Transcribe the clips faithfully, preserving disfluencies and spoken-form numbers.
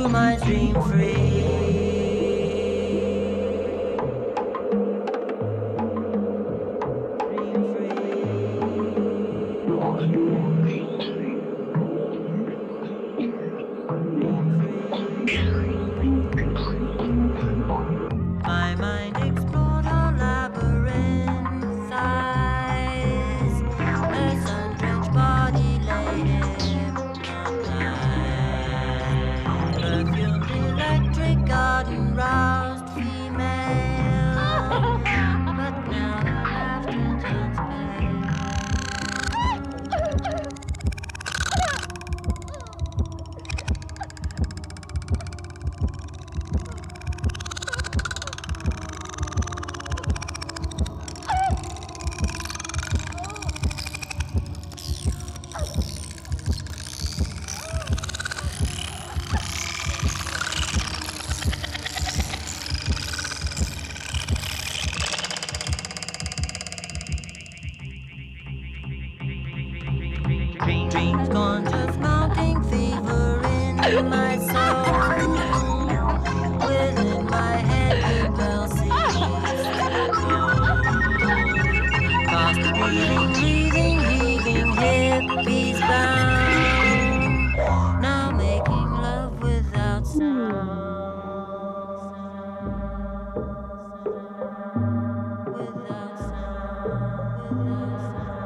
two minds dream free. My mind explored a labyrinth eyes. A sun-drenched body lay hypnotized. Perfumed electric garden roused female. But now her laughter turns pale. Dreams gone, just mounting fever in my soul. Within my head, the bell seems to toll. Fast breathing, breathing, leaving hippies bound. Now making love without sound. Without sound, without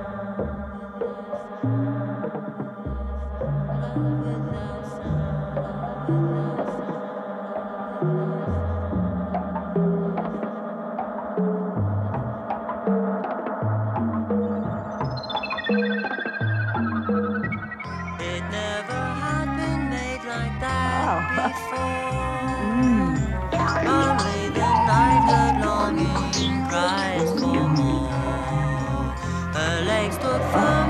It never had been made like that before. Only the night heard longing cries for more. Her legs stood firm.